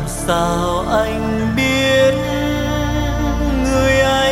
sao anh biết người ấy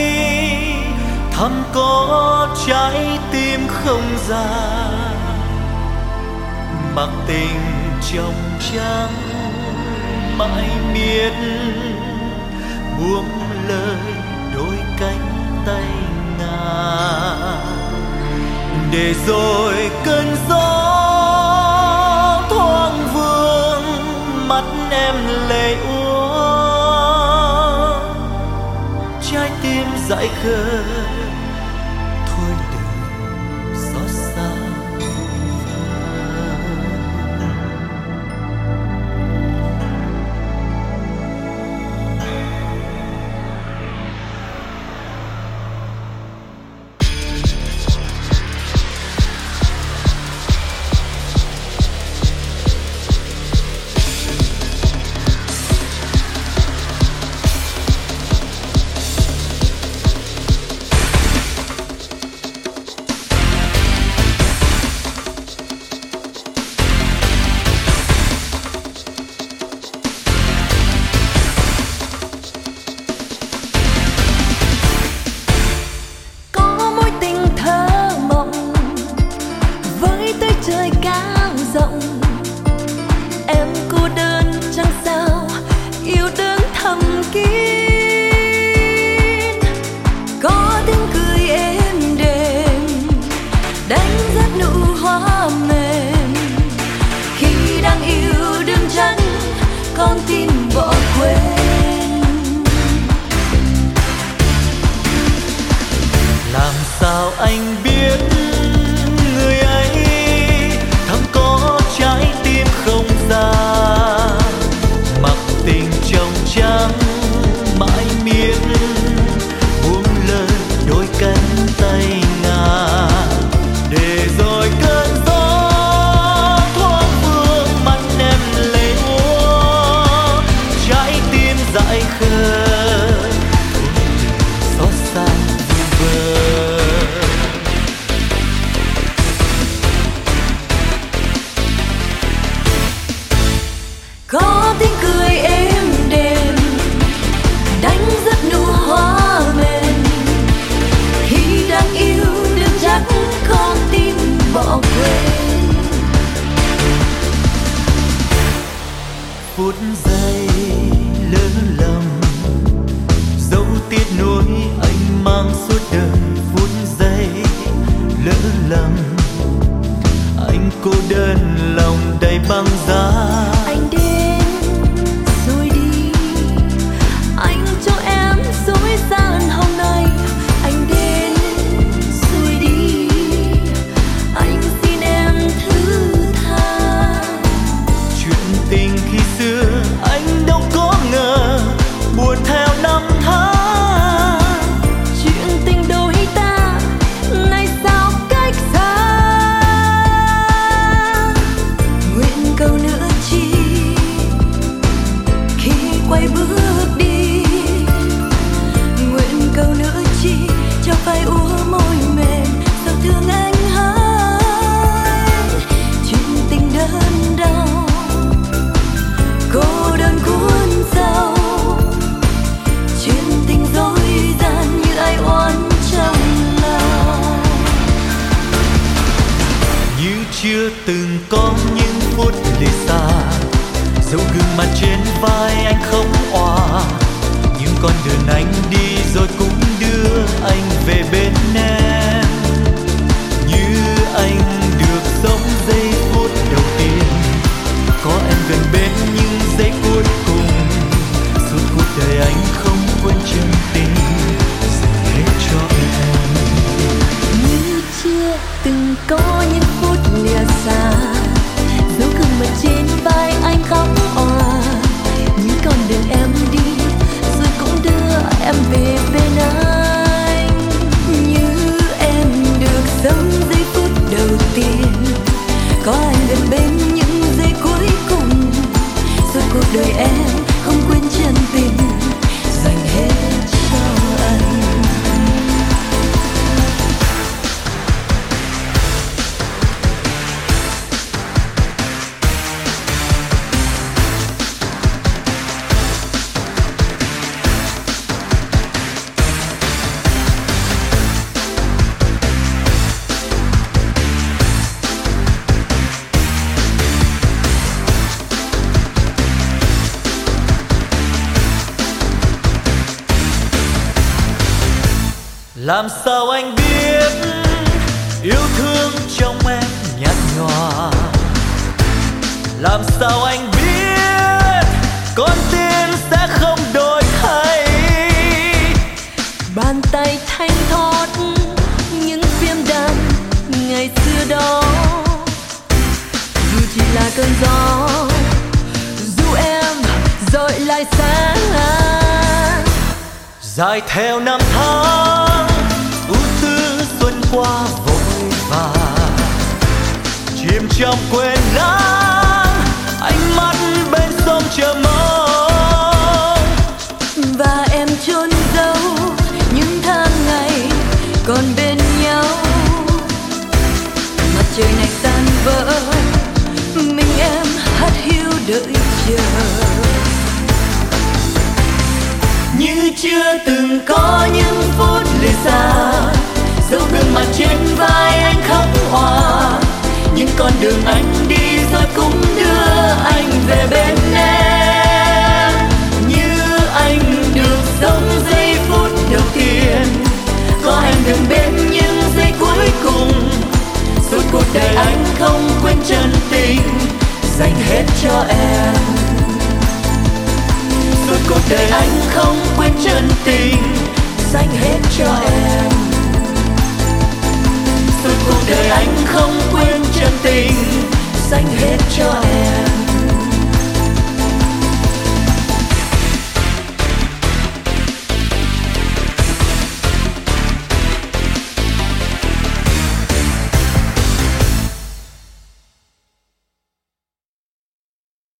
thầm có trái tim không già, mặc tình trong trắng mãi miết buông lời đôi cánh tay ngà, để rồi cơn gió thoáng vương mắt em lệ úa, trái tim dại khờ thôi đừng xót xa. Sao anh biết người ấy thầm có trái tim không già, mặc tình trong trắng mãi miết buông lời đôi cánh tay ngà, để rồi cơn gió thoáng vương mắt em lệ úa, trái tim dại khờ xót xa vu vơ. Có tiếng cười êm đềm đánh rất nụ hoa mềm, khi đang yêu đừng chắc con tim bỏ quên. Phút giây lỡ lầm dẫu tiếc nuối anh mang suốt đời, phút giây lỡ lầm anh cô đơn lòng đầy băng giá. Anh đến rồi đi, anh cho em dối gian hôm nay. Anh đến rồi đi, anh xin em thứ tha. Chuyện tình khi xưa anh đâu có ngờ buồn theo năm tháng. Chuyện tình đôi ta nay sao cách xa. Nguyện câu nữa chi khi quay bước đi, nguyện câu nữa chi cho phai úa môi mềm sao thương anh hơn. Chuyện tình đơn đau cô đơn cuốn sâu, chuyện tình dối gian như ai oán trong lòng. Như chưa từng có những phút lìa xa, dẫu gương mặt trên vai anh không òa, nhưng con đường anh đi rồi cũng đưa anh về bên em. Như anh được sống giây phút đầu tiên, có em gần bên những giây cuối cùng, suốt cuộc đời anh không quên chân tình dành hết cho em. Như chưa từng có những phút lìa xa, dấu gương mặt trên vai anh khóc òa, những con đường em đi rồi cũng đưa em về bên anh. Như em được sống giây phút đầu tiên, có anh gần bên những giây cuối cùng, suốt cuộc đời em không quên chân tình dành hết cho anh. Làm sao anh biết yêu thương trong em nhạt nhòa? Làm sao anh biết con tim sẽ không đổi thay? Bàn tay thanh thoát những phim đàn ngày xưa đó, dù chỉ là cơn gió, dù em rồi lại xa. Dài theo năm tháng ưu tư xuân qua vội vàng, chìm trong quên lãng ánh mắt bên sông chờ mong. Và em chôn giấu những tháng ngày còn bên nhau. Mặt trời này tan vỡ, mình em hát hiu đợi chờ. Như chưa từng có những phút lìa xa, dấu gương mặt trên vai anh khóc òa. Những con đường anh đi rồi cũng đưa anh về bên em. Như anh được sống giây phút đầu tiên, có em gần bên những giây cuối cùng. Suốt cuộc đời anh không quên chân tình, dành hết cho em. Suốt cuộc đời anh không quên chân tình, dành hết cho em.